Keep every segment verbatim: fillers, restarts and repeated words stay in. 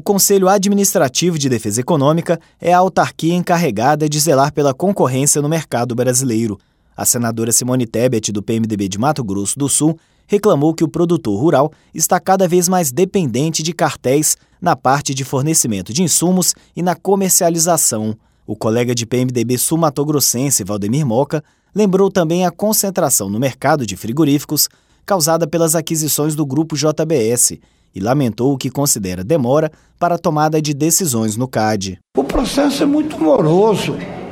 Conselho Administrativo de Defesa Econômica é a autarquia encarregada de zelar pela concorrência no mercado brasileiro. A senadora Simone Tebet, do P M D B de Mato Grosso do Sul, reclamou que o produtor rural está cada vez mais dependente de cartéis na parte de fornecimento de insumos e na comercialização. O colega de P M D B sul-matogrossense, Valdemir Moca, lembrou também a concentração no mercado de frigoríficos causada pelas aquisições do Grupo J B S e lamentou o que considera demora para a tomada de decisões no C A D. O processo é muito moroso,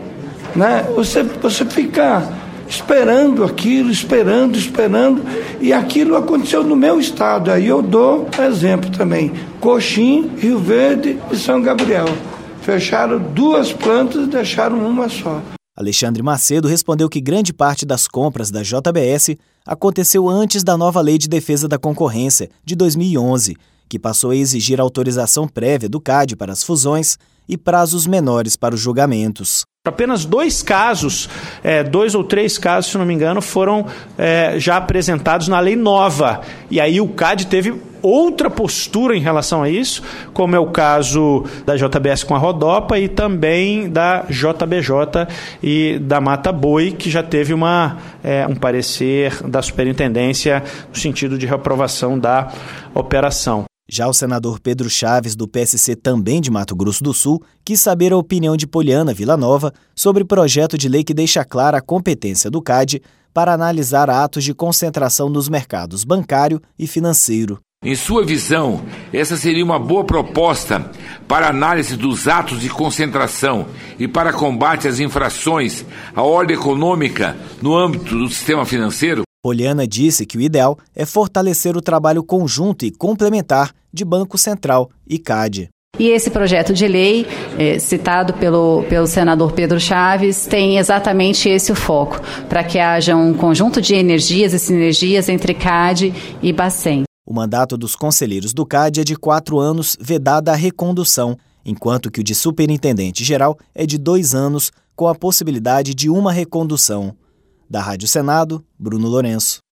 né? Você, você fica esperando aquilo, esperando, esperando, e aquilo aconteceu no meu estado. Aí eu dou exemplo também: Coxim, Rio Verde e São Gabriel. Fecharam duas plantas e deixaram uma só. Alexandre Macedo respondeu que grande parte das compras da J B S aconteceu antes da nova Lei de Defesa da Concorrência, de dois mil e onze, que passou a exigir autorização prévia do C A D para as fusões e prazos menores para os julgamentos. Apenas dois casos, é, dois ou três casos, se não me engano, foram é, já apresentados na lei nova. E aí o C A D teve outra postura em relação a isso, como é o caso da J B S com a Rodopa e também da J B J e da Mata Boi, que já teve uma, é, um parecer da superintendência no sentido de reprovação da operação. Já o senador Pedro Chaves, do P S C também de Mato Grosso do Sul, quis saber a opinião de Poliana Villanova sobre o projeto de lei que deixa clara a competência do C A D para analisar atos de concentração nos mercados bancário e financeiro. Em sua visão, essa seria uma boa proposta para análise dos atos de concentração e para combate às infrações à ordem econômica no âmbito do sistema financeiro? Poliana disse que o ideal é fortalecer o trabalho conjunto e complementar de Banco Central e C A D. E esse projeto de lei, eh, citado pelo, pelo senador Pedro Chaves, tem exatamente esse o foco, para que haja um conjunto de energias e sinergias entre C A D e Bacen. O mandato dos conselheiros do C A D é de quatro anos, vedada a recondução, enquanto que o de superintendente-geral é de dois anos, com a possibilidade de uma recondução. Da Rádio Senado, Bruno Lourenço.